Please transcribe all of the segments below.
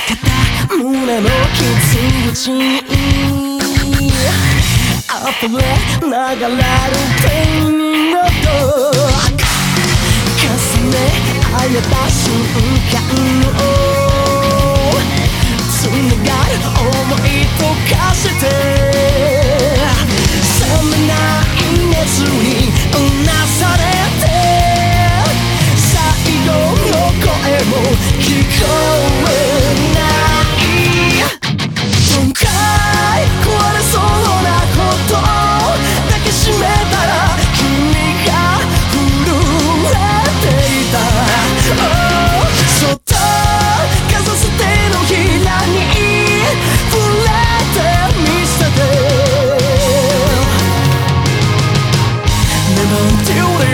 肩胸の傷口に溢れ流れるペンの音重ね合えた瞬間をつながる想い溶かして冷めない熱にうなされて最後の声も聞こえないどんかい壊れそうなこと抱きしめたら君が震えていた、そっとかざす手のひらに触れてみせて Never till the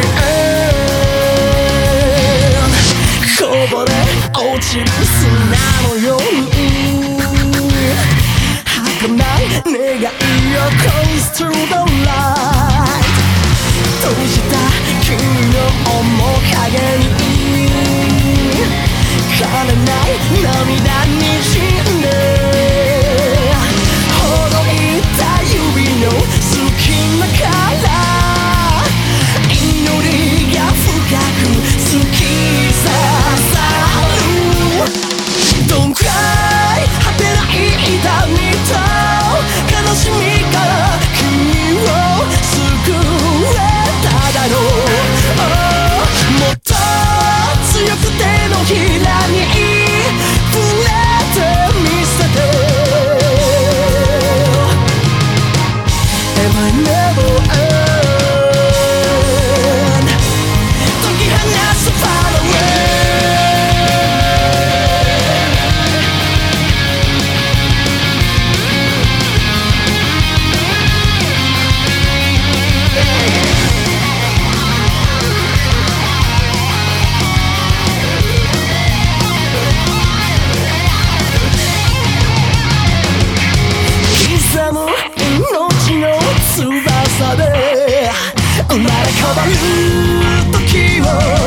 end こぼれ落ちる砂のように儚い願いを Close to the light 閉じた君の面影に枯れない涙にじんでほどいた指の隙間から祈りが深く突き刺さるどんくらい果てない痛みと悲しみから君を救えただろう、もっと強く手のひらに触れてみせて Ever never end 解き放つ Far away刻む命の翼で生まれ変わる時を